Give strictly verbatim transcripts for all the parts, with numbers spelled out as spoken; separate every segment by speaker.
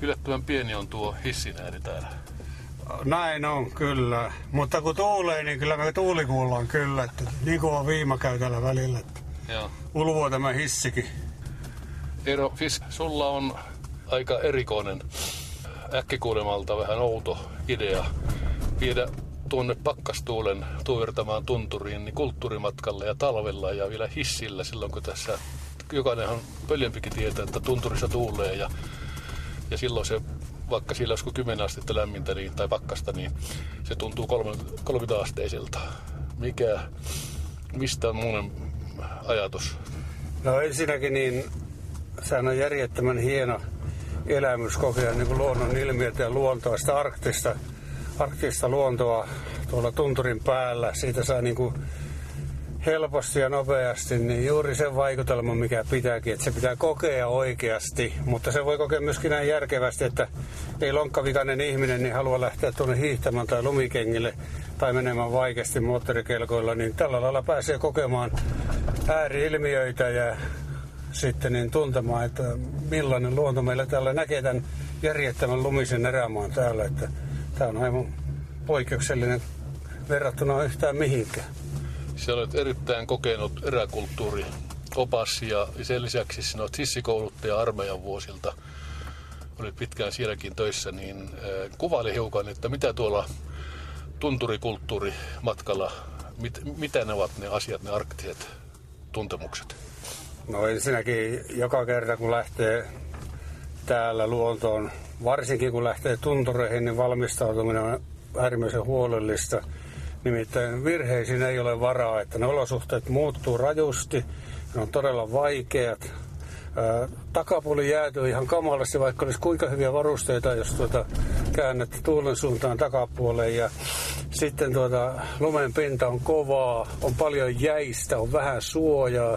Speaker 1: Yllättävän pieni on tuo hissin ääni täällä.
Speaker 2: Näin on, kyllä. Mutta kun tuulee, niin kyllä me tuuli kuullaan kyllä. Että niin kuin on viimakäytällä välillä. Että
Speaker 1: Joo.
Speaker 2: ulvoo tämä hissikin.
Speaker 1: Eero Fisk, sulla on aika erikoinen, äkkikuulemalta vähän outo idea viedä tuonne pakkastuulen tuivertamaan tunturiin niin kulttuurimatkalle ja talvella ja vielä hissillä silloin, kun tässä jokainenhan pöljempikin tietää, että tunturissa tuulee ja, ja silloin se, vaikka siellä olisi kymmenen astetta lämmintä niin, tai pakkasta, niin se tuntuu kolmekymmentä asteiselta. Mikä, mistä on muun ajatus?
Speaker 2: No ensinnäkin niin, sehän on järjettömän hieno elämys kokea niin kuin luonnon ilmiötä ja luontoa, sitä arktista, arktista luontoa tuolla tunturin päällä. Siitä saa niin kuin helposti ja nopeasti niin juuri sen vaikutelman, mikä pitääkin, että se pitää kokea oikeasti, mutta se voi kokea myöskin näin järkevästi, että ei lonkkavikainen ihminen niin halua lähteä tuonne hiihtämään tai lumikengille tai menemään vaikeasti moottorikelkoilla, niin tällä lailla pääsee kokemaan ääri-ilmiöitä ja sitten niin tuntemaan, että millainen luonto meillä täällä näkee tämän järjettömän lumisen erämaan täällä, että tämä on aivan poikkeuksellinen verrattuna yhtään mihinkään.
Speaker 1: Sinä olet erittäin kokenut eräkulttuuriopas ja sen lisäksi sinä olet hissikouluttaja armeijan vuosilta. Olit pitkään sielläkin töissä, niin kuvaile hiukan, että mitä tuolla tunturikulttuurimatkalla, mit, mitä ne ovat ne asiat, ne arktiset tuntemukset?
Speaker 2: No ensinnäkin joka kerta kun lähtee täällä luontoon, varsinkin kun lähtee tuntureihin, niin valmistautuminen on äärimmäisen huolellista. Nimittäin virheisiin ei ole varaa, että ne olosuhteet muuttuu rajusti, ne on todella vaikeat. Takapuoli jäätyy ihan kamalasti, vaikka olisi kuinka hyviä varusteita, jos tuota käännätte tuulen suuntaan takapuoleen. Ja sitten tuota, lumen pinta on kovaa, on paljon jäistä, on vähän suojaa.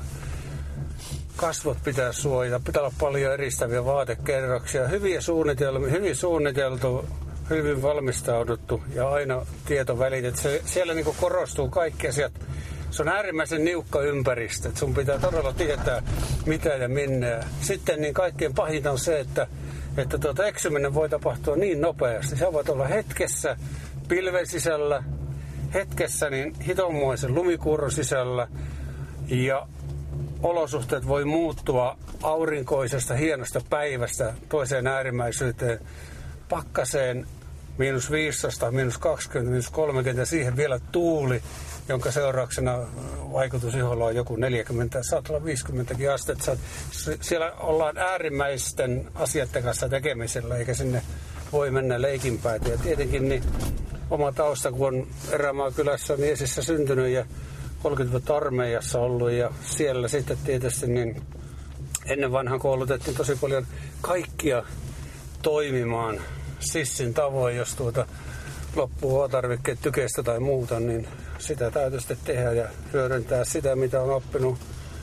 Speaker 2: Kasvot pitää suojata, pitää olla paljon eristäviä vaatekerroksia. Hyviä suunnitelmia, hyvin suunniteltu, hyvin valmistauduttu ja aina tieto välitetty. Se, siellä niin kuin korostuu kaikki asiat. Se on äärimmäisen niukka ympäristö. Sun pitää todella tietää mitä ja minne. Sitten niin kaikkein pahinta on se, että, että tuota eksyminen voi tapahtua niin nopeasti. Sä voit olla hetkessä pilven sisällä, hetkessä niin hitonmoisen lumikuurron sisällä ja olosuhteet voi muuttua aurinkoisesta hienosta päivästä toiseen äärimmäisyyteen, pakkaseen miinus viisitoista, miinus kaksikymmentä, miinus kolmekymmentä ja siihen vielä tuuli, jonka seurauksena vaikutus iholla on joku neljäkymmentä, saattaa olla viisikymmentäkin astetta. Siellä ollaan äärimmäisten asioiden kanssa tekemisellä, eikä sinne voi mennä leikinpäitä. Ja tietenkin niin oma tausta, kun on Erämaakylässä Miesissä syntynyt ja kolmekymmentä vuotta armeijassa ollut ja siellä sitten tietysti niin ennen vanhaan koulutettiin tosi paljon kaikkia toimimaan sissin tavoin, jos tuota loppuu huoltotarvikkeet tykeistä tai muuta, niin sitä täytyy sitten tehdä ja hyödyntää sitä, mitä on oppinut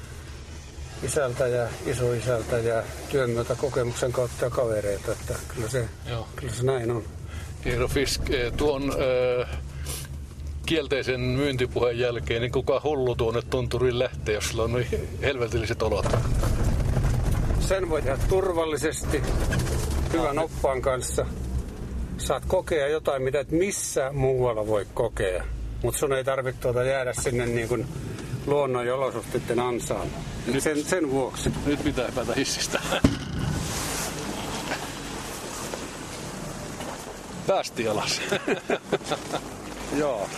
Speaker 2: isältä ja isoisältä ja työn myötä kokemuksen kautta ja kavereita, että kyllä se, kyllä se näin on.
Speaker 1: Eero Fisk, tuon äh, kielteisen myyntipuheen jälkeen, niin kuka hullu tuonne tunturiin lähtee, jos sillä on niin helvetilliset olot?
Speaker 2: Sen voi tehdä turvallisesti, hyvän oppaan kanssa. Saat kokea jotain, mitä et missään muualla voi kokea. Mutta sun ei tarvitse tuota jäädä sinne niin kuin luonnon ja olosuhteiden ansaan. Nyt, sen, sen vuoksi.
Speaker 1: Nyt pitää päätä hissistä. Päästiin alas.
Speaker 2: Joo.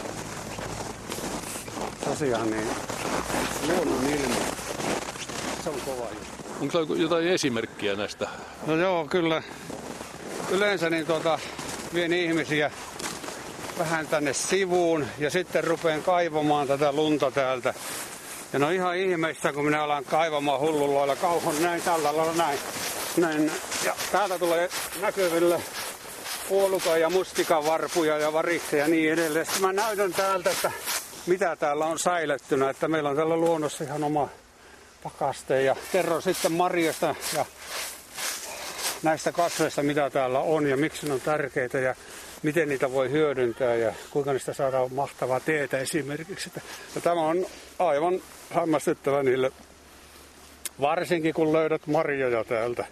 Speaker 2: Tosiaan niin luonnon ilmiö. Se on kova juttu.
Speaker 1: Onko jotain esimerkkiä näistä?
Speaker 2: No joo, kyllä. Yleensä niin tuota, vien ihmisiä vähän tänne sivuun ja sitten rupean kaivamaan tätä lunta täältä. Ja no ihan ihmeistä, kun minä alan kaivamaan hullulla kauhon näin tällä lailla näin. näin. Ja täältä tulee näkyville puolukan ja mustikan varpuja ja variksia ja niin edelleen. Sitten mä näytän täältä, että mitä täällä on säilyttynä. Että meillä on täällä luonnossa ihan oma pakaste ja kerron sitten marjasta ja näistä kasveista, mitä täällä on ja miksi ne on tärkeitä ja miten niitä voi hyödyntää ja kuinka niistä saadaan mahtavaa teetä esimerkiksi. Ja tämä on aivan hämmästyttävä niille, varsinkin kun löydät marjoja täältä.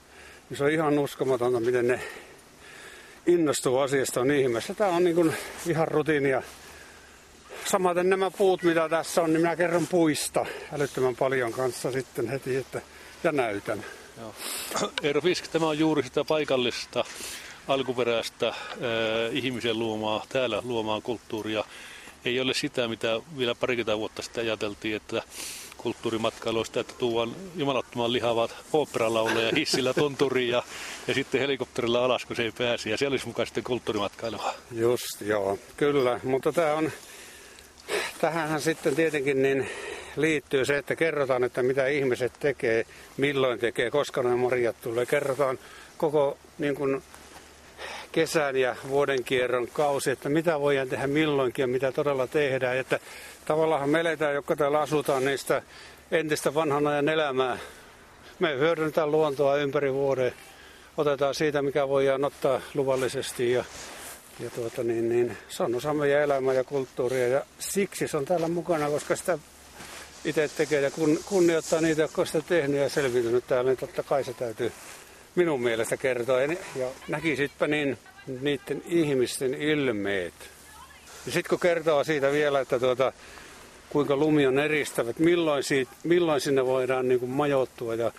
Speaker 2: Se on ihan uskomatonta, miten ne innostuu asiasta on ihmeessä. Tämä on niin kuin ihan rutiinia. Samaten nämä puut, mitä tässä on, niin minä kerron puista älyttömän paljon kanssa sitten heti, että, ja näytän.
Speaker 1: Joo. Eero Fisk, tämä on juuri sitä paikallista, alkuperäistä äh, ihmisen luomaa, täällä luomaa kulttuuria. Ei ole sitä, mitä vielä parikymmentä vuotta sitten ajateltiin, että kulttuurimatkailuista, että tuodaan jumalattoman lihavat oopperalauleja hissillä tunturiin ja, ja sitten helikopterilla alas, kun se ei pääse. Ja siellä olisi mukaan sitten kulttuurimatkailua.
Speaker 2: Just, joo, kyllä. Mutta tämä on, tähänhän sitten tietenkin niin liittyy se, että kerrotaan, että mitä ihmiset tekee, milloin tekee, koska ne marjat tulee. Kerrotaan koko niin kuin kesän ja vuoden kierron kausi, että mitä voidaan tehdä milloinkin ja mitä todella tehdään. Että tavallaan me eletään, jotka täällä asutaan, niistä entistä vanhan ajan elämää. Me hyödynnetään luontoa ympäri vuoden. Otetaan siitä, mikä voidaan ottaa luvallisesti ja, ja tuota, niin, niin, se on osa meidän elämää ja kulttuuria. Ja siksi se on täällä mukana, koska sitä itse tekee ja kun, kunnioittaa niitä, jotka on sitä tehnyt ja selviytynyt täällä, niin totta kai se täytyy minun mielestä kertoa. Ja, ja näkisitpä niin niiden ihmisten ilmeet. Ja sitten kun kertoo siitä vielä, että tuota, kuinka lumi on eristävä, että milloin, siitä, milloin sinne voidaan niin kuin majoittua ja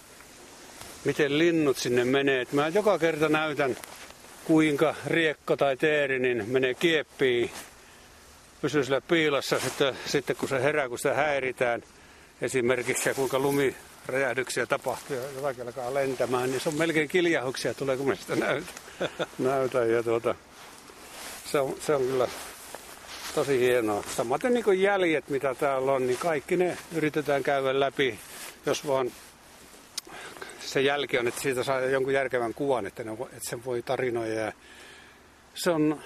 Speaker 2: miten linnut sinne menee. Et mä joka kerta näytän, kuinka riekko tai teeri niin menee kieppiin, pysyy sillä piilossa sitten, sitten kun se herää, kun sitä häiritään esimerkiksi ja kuinka lumiräjähdyksiä tapahtuu ja jotakin alkaa lentämään, niin se on melkein kiljahuksia tulee, kun mä sitä näytän. näytän ja tuota, se, on, se on kyllä tosi hienoa. Samaten niin kuin jäljet, mitä täällä on, niin kaikki ne yritetään käydä läpi, jos vaan se jälki on, että siitä saa jonkun järkevän kuvan, että, ne, että sen voi tarinoida. Ja se on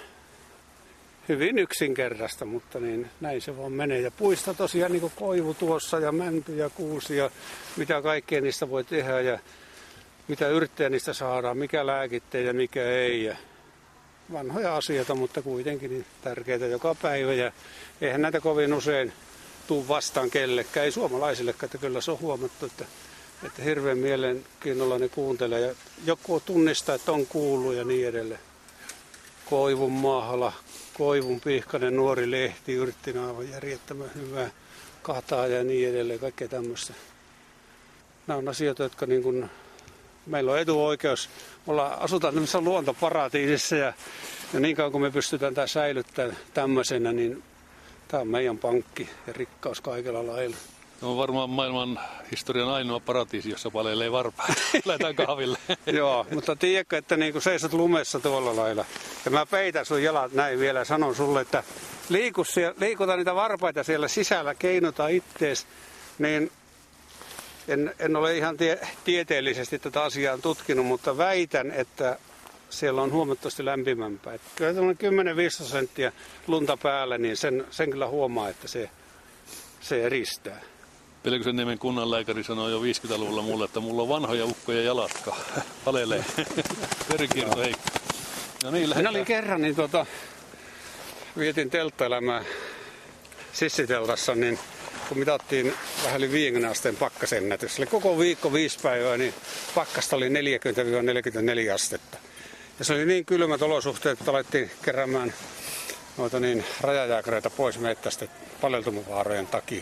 Speaker 2: hyvin yksinkertaista, mutta niin, näin se vaan menee. Ja puista tosiaan niin kuin koivu tuossa ja mänty ja kuusi ja mitä kaikkea niistä voi tehdä ja mitä yrttejä niistä saadaan, mikä lääkitteen ja mikä ei. Ja vanhoja asioita, mutta kuitenkin niin tärkeitä joka päivä. Ja eihän näitä kovin usein tuu vastaan kellekään, ei suomalaisillekaan, että kyllä se on huomattu, että, että hirveän mielenkiinnolla ne kuuntelee. Ja joku tunnistaa, että on kuullut ja niin edelleen. Koivun mahla, koivun pihkainen nuori lehti, yrttinä aivan järjettömän hyvää, kataa ja niin edelleen, kaikkea tämmöistä. Nämä on asioita, jotka niin kuin, meillä on etuoikeus, olla, asutaan tämmöisessä luontoparatiisissa ja, ja niin kauan kun me pystytään tämä säilyttämään tämmöisenä, niin tämä on meidän pankki ja rikkaus kaikella lailla.
Speaker 1: No on varmaan maailman historian ainoa paratiisi, jossa palelee varpaita. Lähdetään kahville.
Speaker 2: Joo, mutta tiedätkö, että niin kun seisot lumessa tuolla lailla, ja mä peitän sun jalat näin vielä ja sanon sulle, että liiku siellä, liikuta niitä varpaita siellä sisällä, keinuta ittees, niin en, en ole ihan tie, tieteellisesti tätä asiaa tutkinut, mutta väitän, että siellä on huomattavasti lämpimämpää. Että kyllä tämmöinen kymmenen viisitoista senttiä lunta päällä, niin sen, sen kyllä huomaa, että se, se eristää.
Speaker 1: Pelkosenniemen kunnanlääkäri sanoi jo viisikymmentäluvulla mulle, että mulla on vanhoja ukkoja jalatka. Palelee. Verenkierto heikko. No niin,
Speaker 2: minä olin kerran, niin tuota, vietin telttaelämää sissiteltassa, niin kun mitattiin vähän yli viidenkymmenen asteen pakkasennätys. Eli koko viikko viisi päivää, niin pakkasta oli neljäkymmentä neljäkymmentäneljä astetta. Ja se oli niin kylmät olosuhteet, että alettiin keräämään noita niin rajajääkäreitä pois mettästä paleltumavaarojen takia.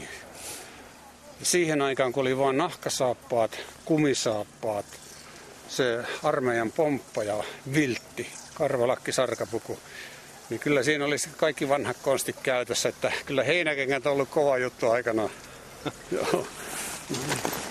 Speaker 2: Siihen aikaan, kun oli vain nahkasaappaat, kumisaappaat, se armeijan pomppa ja viltti, karvalakki, sarkapuku, niin kyllä siinä oli kaikki vanhat konstit käytössä, että kyllä heinäkengät on ollut kova juttu aikanaan. Joo.